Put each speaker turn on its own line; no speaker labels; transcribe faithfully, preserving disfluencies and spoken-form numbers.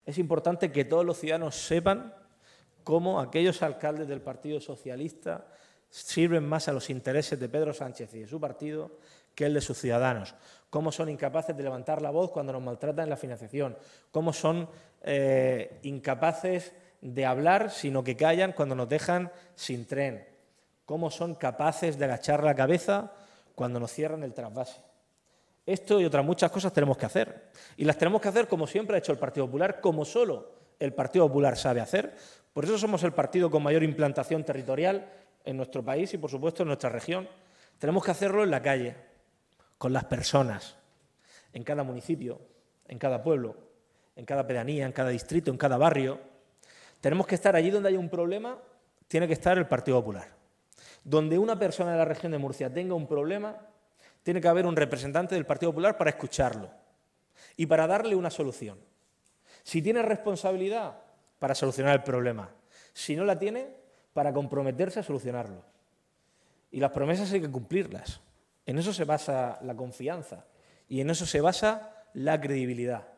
Es importante que todos los ciudadanos sepan cómo aquellos alcaldes del Partido Socialista sirven más a los intereses de Pedro Sánchez y de su partido que el de sus ciudadanos, cómo son incapaces de levantar la voz cuando nos maltratan en la financiación, cómo son eh, incapaces de hablar, sino que callan cuando nos dejan sin tren, cómo son capaces de agachar la cabeza cuando nos cierran el trasvase. Esto y otras muchas cosas tenemos que hacer. Y las tenemos que hacer como siempre ha hecho el Partido Popular, como solo el Partido Popular sabe hacer. Por eso somos el partido con mayor implantación territorial en nuestro país y, por supuesto, en nuestra región. Tenemos que hacerlo en la calle, con las personas, en cada municipio, en cada pueblo, en cada pedanía, en cada distrito, en cada barrio. Tenemos que estar allí donde haya un problema, tiene que estar el Partido Popular. Donde una persona de la región de Murcia tenga un problema, tiene que haber un representante del Partido Popular para escucharlo y para darle una solución. Si tiene responsabilidad, para solucionar el problema. Si no la tiene, para comprometerse a solucionarlo. Y las promesas hay que cumplirlas. En eso se basa la confianza y en eso se basa la credibilidad.